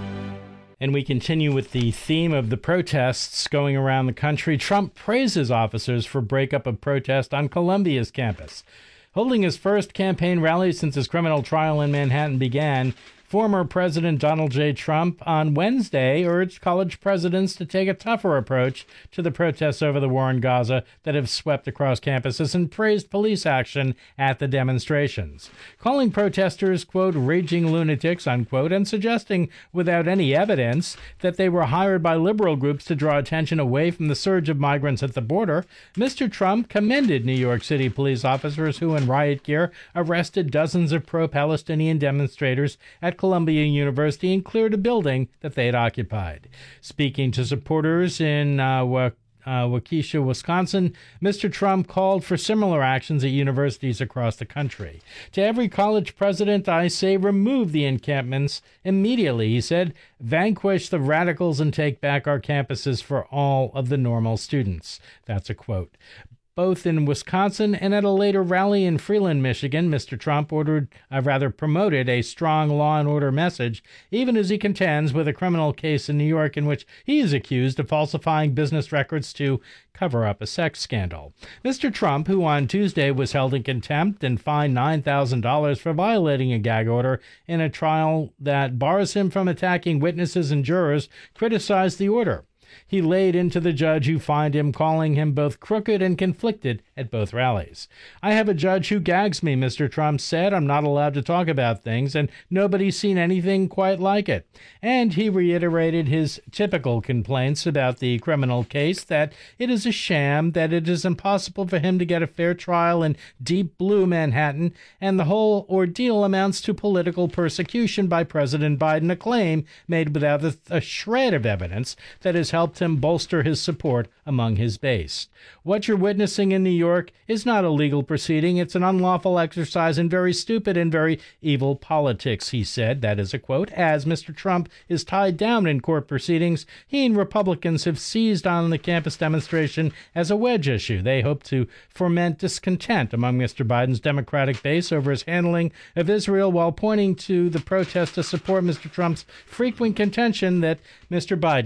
And we continue with the theme of the protests going around the country. Trump praises officers for breakup of protest on Columbia's campus. Holding his first campaign rally since his criminal trial in Manhattan began, former President Donald J. Trump on Wednesday urged college presidents to take a tougher approach to the protests over the war in Gaza that have swept across campuses and praised police action at the demonstrations, calling protesters, quote, raging lunatics, unquote, and suggesting without any evidence that they were hired by liberal groups to draw attention away from the surge of migrants at the border. Mister Trump commended New York City police officers who, in riot gear, arrested dozens of pro-Palestinian demonstrators at Columbia University and cleared a building that they had occupied. Speaking to supporters in uh, Wa- uh, Waukesha, Wisconsin, Mister Trump called for similar actions at universities across the country. To every college president, I say remove the encampments immediately, he said. Vanquish the radicals and take back our campuses for all of the normal students. That's a quote. Both in Wisconsin and at a later rally in Freeland, Michigan, Mister Trump ordered, uh, rather promoted a strong law and order message, even as he contends with a criminal case in New York in which he is accused of falsifying business records to cover up a sex scandal. Mister Trump, who on Tuesday was held in contempt and fined nine thousand dollars for violating a gag order in a trial that bars him from attacking witnesses and jurors, criticized the order. He laid into the judge who fined him, calling him both crooked and conflicted at both rallies. I have a judge who gags me, Mister Trump said. I'm not allowed to talk about things, and nobody's seen anything quite like it. And he reiterated his typical complaints about the criminal case, that it is a sham, that it is impossible for him to get a fair trial in deep blue Manhattan, and the whole ordeal amounts to political persecution by President Biden, a claim made without a, a shred of evidence that has helped him bolster his support among his base. What you're witnessing in New York is not a legal proceeding. It's an unlawful exercise in very stupid and very evil politics, he said. That is a quote. As Mister Trump is tied down in court proceedings, he and Republicans have seized on the campus demonstration as a wedge issue. They hope to foment discontent among Mister Biden's Democratic base over his handling of Israel, while pointing to the protest to support Mister Trump's frequent contention that Mister Biden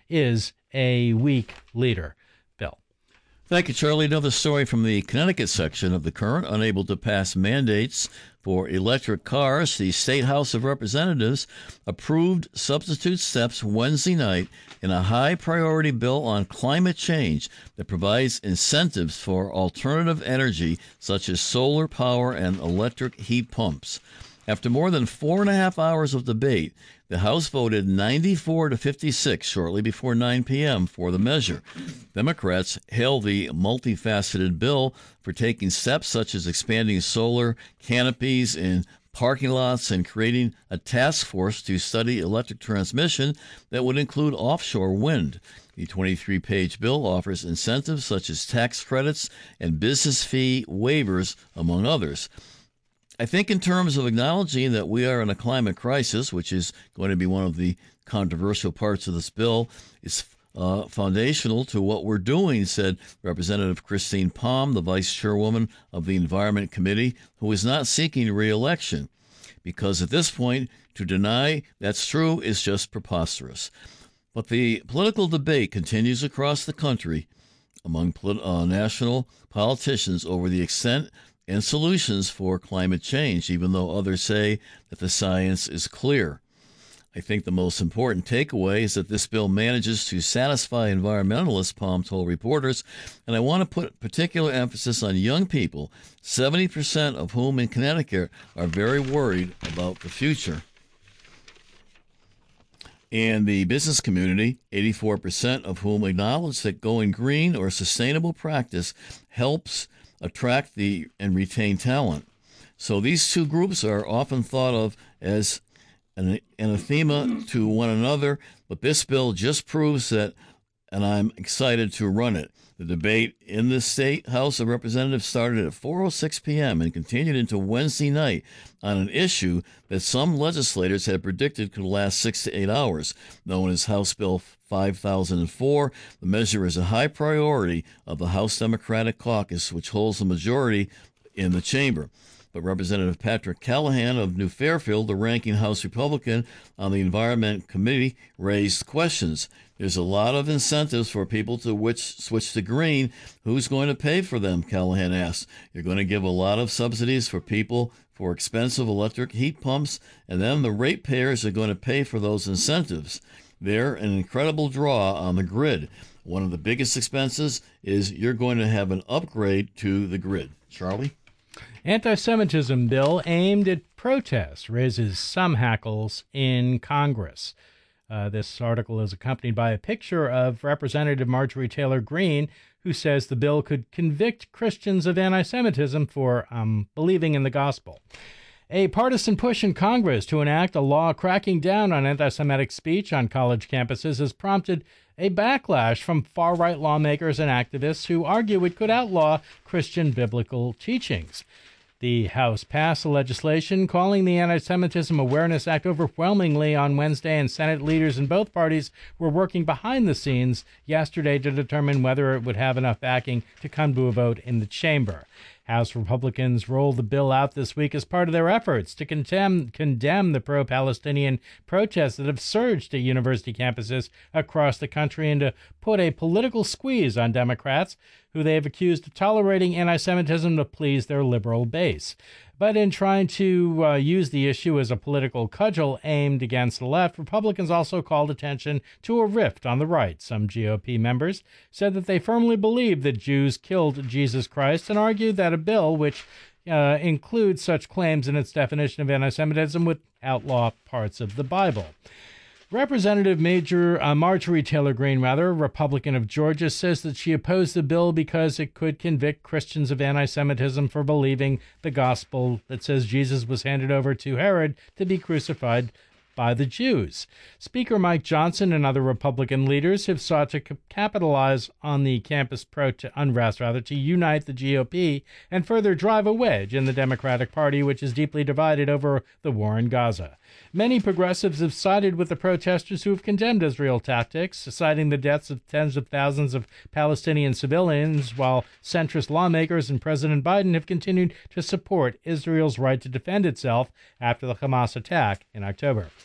is a weak leader. Bill. Thank you, Charlie. Another story from the Connecticut section of the Current. Unable to pass mandates for electric cars, the State House of Representatives approved substitute steps Wednesday night in a high-priority bill on climate change that provides incentives for alternative energy such as solar power and electric heat pumps. After more than four and a half hours of debate, the House voted ninety-four to fifty-six shortly before nine p.m. for the measure. Democrats hailed the multifaceted bill for taking steps such as expanding solar canopies in parking lots and creating a task force to study electric transmission that would include offshore wind. The twenty-three page bill offers incentives such as tax credits and business fee waivers, among others. I think in terms of acknowledging that we are in a climate crisis, which is going to be one of the controversial parts of this bill, is uh, foundational to what we're doing, said Representative Christine Palm, the vice chairwoman of the Environment Committee, who is not seeking re-election. Because at this point, to deny that's true is just preposterous. But the political debate continues across the country among polit- uh, national politicians over the extent and solutions for climate change, even though others say that the science is clear. I think the most important takeaway is that this bill manages to satisfy environmentalists, Palm told reporters, and I want to put particular emphasis on young people, seventy percent of whom in Connecticut are very worried about the future. And the business community, eighty-four percent of whom acknowledge that going green or sustainable practice helps attract the and retain talent. So these two groups are often thought of as an anathema to one another, but this bill just proves that, and I'm excited to run it. The debate in the State House of Representatives started at four oh six p.m. and continued into Wednesday night on an issue that some legislators had predicted could last six to eight hours, known as House Bill five thousand four. The measure is a high priority of the House Democratic Caucus, which holds the majority in the chamber. But Representative Patrick Callahan of New Fairfield, the ranking House Republican on the Environment Committee, raised questions. There's a lot of incentives for people to which switch to green. Who's going to pay for them? Callahan asked. You're going to give a lot of subsidies for people for expensive electric heat pumps, and then the ratepayers are going to pay for those incentives. They're an incredible draw on the grid. One of the biggest expenses is you're going to have an upgrade to the grid. Charlie? Anti-Semitism bill aimed at protests raises some hackles in Congress. Uh, this article is accompanied by a picture of Representative Marjorie Taylor Greene, who says the bill could convict Christians of anti-Semitism for um, believing in the gospel. A partisan push in Congress to enact a law cracking down on anti-Semitic speech on college campuses has prompted a backlash from far-right lawmakers and activists who argue it could outlaw Christian biblical teachings. The House passed the legislation calling the Anti-Semitism Awareness Act overwhelmingly on Wednesday, and Senate leaders in both parties were working behind the scenes yesterday to determine whether it would have enough backing to come to a vote in the chamber. House Republicans rolled the bill out this week as part of their efforts to condemn, condemn the pro-Palestinian protests that have surged at university campuses across the country and to put a political squeeze on Democrats, who they have accused of tolerating anti-Semitism to please their liberal base. But in trying to uh, use the issue as a political cudgel aimed against the left, Republicans also called attention to a rift on the right. Some G O P members said that they firmly believe that Jews killed Jesus Christ and argued that a bill which uh, includes such claims in its definition of anti-Semitism would outlaw parts of the Bible. Representative Major uh, Marjorie Taylor Greene, rather, a Republican of Georgia, says that she opposed the bill because it could convict Christians of anti-Semitism for believing the gospel that says Jesus was handed over to Herod to be crucified by the Jews. Speaker Mike Johnson and other Republican leaders have sought to capitalize on the campus prote- unrest, rather, to unite the G O P and further drive a wedge in the Democratic Party, which is deeply divided over the war in Gaza. Many progressives have sided with the protesters who have condemned Israel tactics, citing the deaths of tens of thousands of Palestinian civilians, while centrist lawmakers and President Biden have continued to support Israel's right to defend itself after the Hamas attack in October.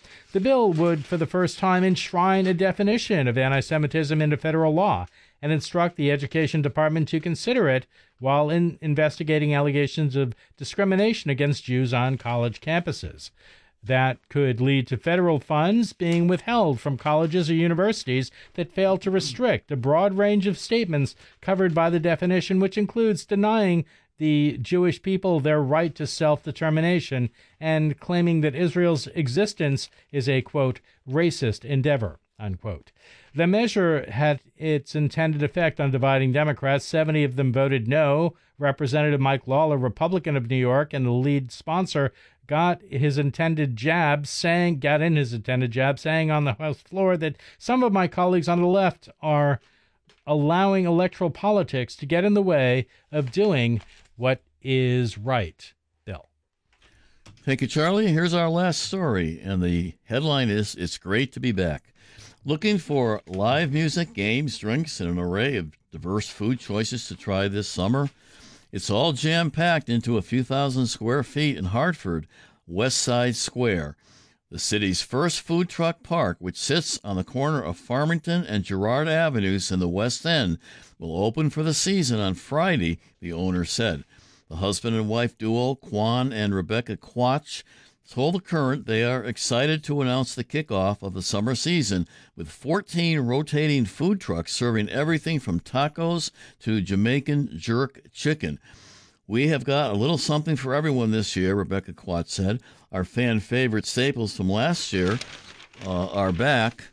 The bill would, for the first time, enshrine a definition of anti-Semitism into federal law and instruct the Education Department to consider it while in investigating allegations of discrimination against Jews on college campuses. That could lead to federal funds being withheld from colleges or universities that fail to restrict a broad range of statements covered by the definition, which includes denying the Jewish people their right to self-determination and claiming that Israel's existence is a, quote, racist endeavor, unquote. The measure had its intended effect on dividing Democrats. seventy of them voted no. Representative Mike Lawler, Republican of New York and the lead sponsor, got his intended jab, saying, got in his intended jab, saying on the House floor that some of my colleagues on the left are allowing electoral politics to get in the way of doing what is right. Bill. Thank you, Charlie. Here's our last story, and the headline is, "It's great to be back." Looking for live music, games, drinks, and an array of diverse food choices to try this summer? It's all jam-packed into a few thousand square feet in Hartford, West Side Square. The city's first food truck park, which sits on the corner of Farmington and Girard Avenues in the West End, will open for the season on Friday, the owner said. The husband and wife duo, Quan and Rebecca Quach, told The Current they are excited to announce the kickoff of the summer season with fourteen rotating food trucks serving everything from tacos to Jamaican jerk chicken. "We have got a little something for everyone this year," Rebecca Quach said. "Our fan favorite staples from last year uh, are back.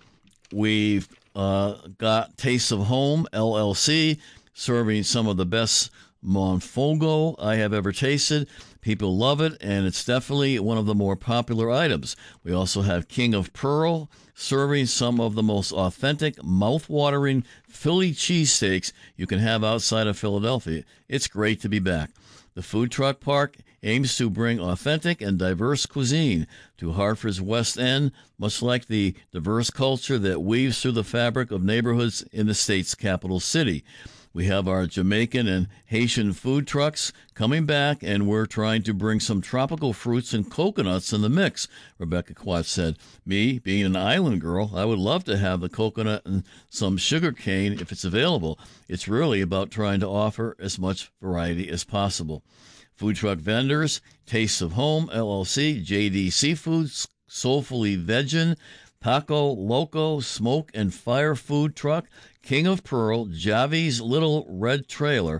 We've uh, got Tastes of Home, L L C, serving some of the best Monfogo I have ever tasted. People love it, and it's definitely one of the more popular items. We also have King of Pearl, serving some of the most authentic, mouth-watering Philly cheesesteaks you can have outside of Philadelphia. It's great to be back." The food truck park aims to bring authentic and diverse cuisine to Hartford's West End, much like the diverse culture that weaves through the fabric of neighborhoods in the state's capital city. "We have our Jamaican and Haitian food trucks coming back, and we're trying to bring some tropical fruits and coconuts in the mix," Rebecca Quach said. "Me, being an island girl, I would love to have the coconut and some sugar cane if it's available. It's really about trying to offer as much variety as possible." Food truck vendors, Tastes of Home, L L C, J D Seafoods, Soulfully Vegan, Taco Loco, Smoke and Fire Food Truck, King of Pearl, Javi's Little Red Trailer,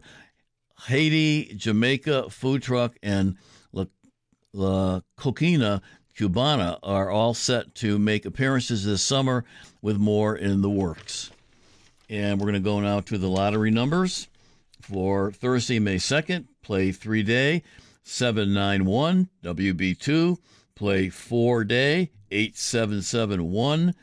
Haiti, Jamaica Food Truck, and La, La Coquina Cubana are all set to make appearances this summer, with more in the works. And we're going to go now to the lottery numbers. For Thursday, May second, play three day, seven nine one, W B two, play four day, eight seven seven one,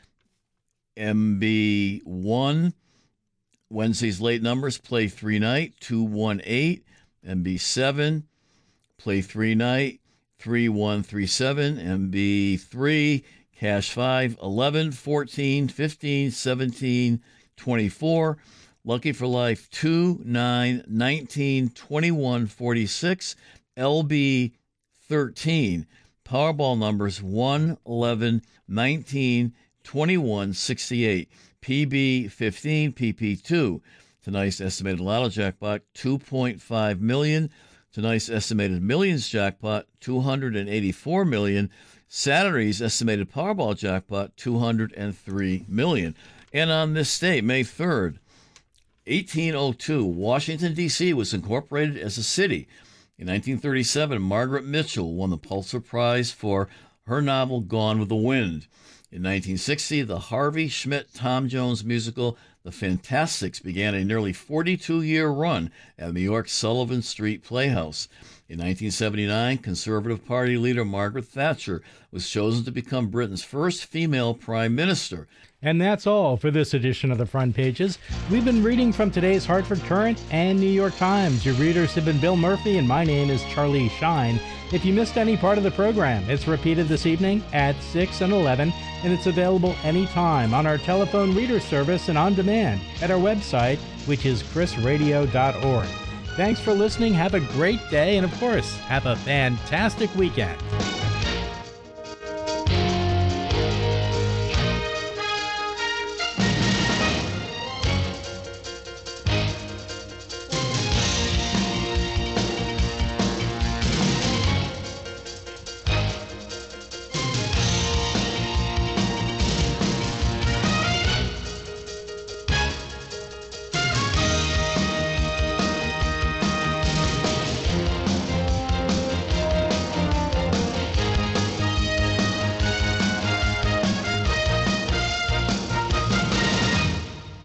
M B one. Wednesday's late numbers, play three night, two one eight, M B seven, play three night, three one three seven, M B three, cash five, eleven, fourteen, fifteen, seventeen, twenty-four, Lucky for Life two, nine, nineteen, twenty-one, forty-six, L B thirteen, Powerball numbers one, eleven, nineteen, twenty-one, sixty-eight, P B fifteen, P P two. Tonight's estimated lotto jackpot, two point five million dollars. Tonight's estimated millions jackpot, two hundred eighty-four million dollars. Saturday's estimated Powerball jackpot, two hundred three million dollars. And on this date, May third, eighteen oh two, Washington, D C was incorporated as a city. In nineteen thirty-seven, Margaret Mitchell won the Pulitzer Prize for her novel Gone with the Wind. In nineteen sixty, the Harvey Schmidt Tom Jones musical The Fantastics began a nearly forty-two-year run at New York's Sullivan Street Playhouse. In nineteen seventy-nine, Conservative Party leader Margaret Thatcher was chosen to become Britain's first female prime minister. And that's all for this edition of the Front Pages. We've been reading from today's Hartford Courant and New York Times. Your readers have been Bill Murphy, and my name is Charlie Shine. If you missed any part of the program, it's repeated this evening at six and eleven, and it's available anytime on our telephone reader service and on demand at our website, which is chris radio dot org. Thanks for listening. Have a great day, and of course, have a fantastic weekend.